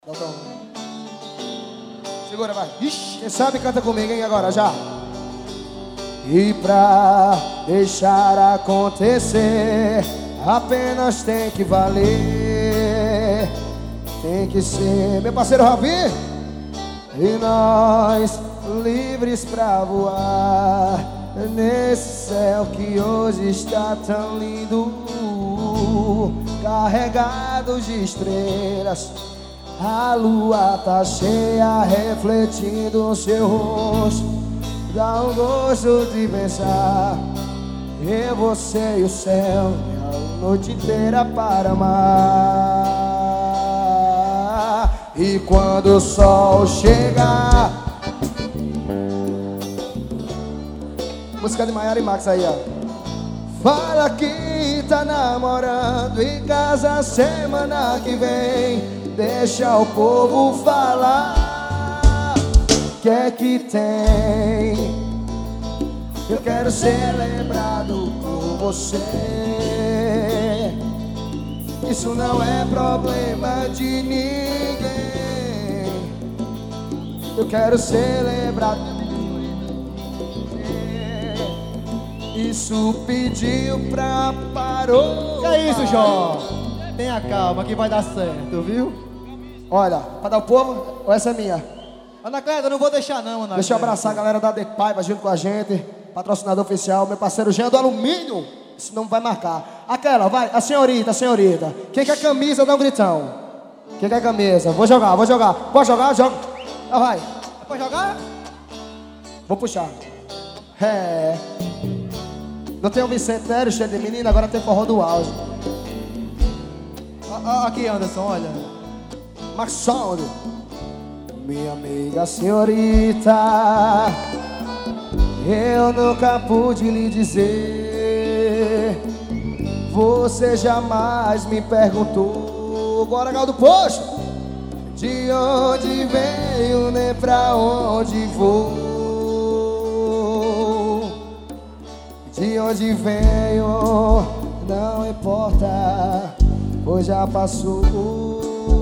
Segura, vai. Ixi, quem sabe canta comigo, hein, agora já. E pra deixar acontecer, apenas tem que valer. Tem que ser, meu parceiro Ravi. E nós, livres pra voar nesse céu que hoje está tão lindo, carregados de estrelas. A lua tá cheia, refletindo o seu rosto. Dá um gosto de pensar, eu, você e o céu, a noite inteira para amar. E quando o sol chegar, música de Maiara e Max aí, ó. Fala que tá namorando em casa semana que vem. Deixa o povo falar, que é que tem? Eu quero ser lembrado por você. Isso não é problema de ninguém. Eu quero ser lembrado. Isso pediu pra parou. Que é isso, Jó? Tenha calma que vai dar certo, viu? Olha, pra dar o povo, ou essa é minha? Anacleto, eu não vou deixar não, Anacleto. Deixa eu abraçar a galera da De Paiva junto com a gente. Patrocinador oficial, meu parceiro Jean do Alumínio. Isso não vai marcar. Aquela, vai, a senhorita, a senhorita. Quem quer camisa, dá um gritão. Quem quer camisa? Vou jogar, vou jogar. Pode jogar? Joga. Ah, vai. Pode jogar? Vou puxar. É. Não tem o Vicente Nery, cheio de menina, agora tem forró do auge. Aqui, Anderson, olha. Max Sound. Minha amiga senhorita, eu nunca pude lhe dizer. Você jamais me perguntou, bora Galdo Poxa, de onde veio nem pra onde vou. De onde venho não importa, pois já passou.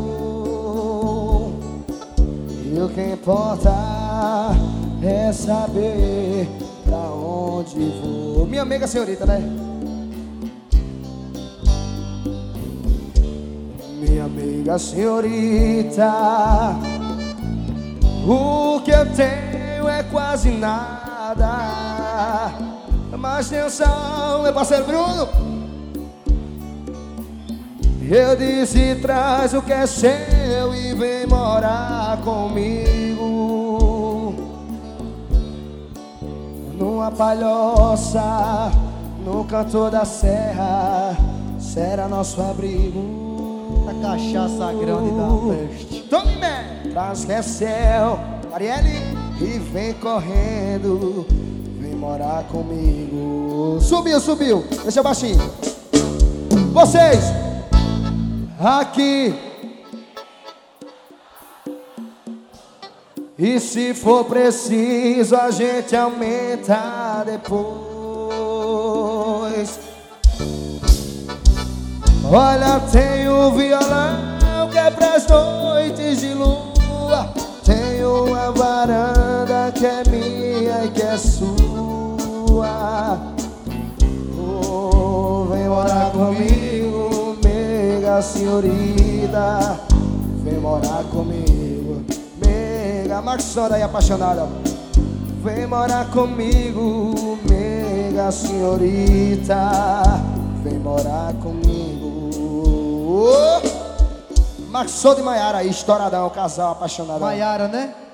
E o que importa é saber pra onde vou. Minha amiga senhorita, né? Minha amiga senhorita, o que eu tenho é quase nada, mas atenção, meu parceiro Bruno. Eu disse, traz o que é seu e vem morar comigo. Numa palhoça, no canto da serra, será nosso abrigo. A cachaça grande da peste. Tome bem, traz o que é seu, Arielle, e vem correndo, vem morar comigo. Subiu, subiu, deixa baixinho. Vocês aqui. E se for preciso a gente aumenta depois. Olha, tem um violão que é pras noites de lua. Tem uma varanda que é minha e que é sua. Oh, vem morar comigo, mega senhorita, vem morar comigo, mega Maxora aí apaixonada. Vem morar comigo, mega senhorita, vem morar comigo. Oh! Maxou de Maiara aí, estouradão, casal apaixonado. Maiara, né?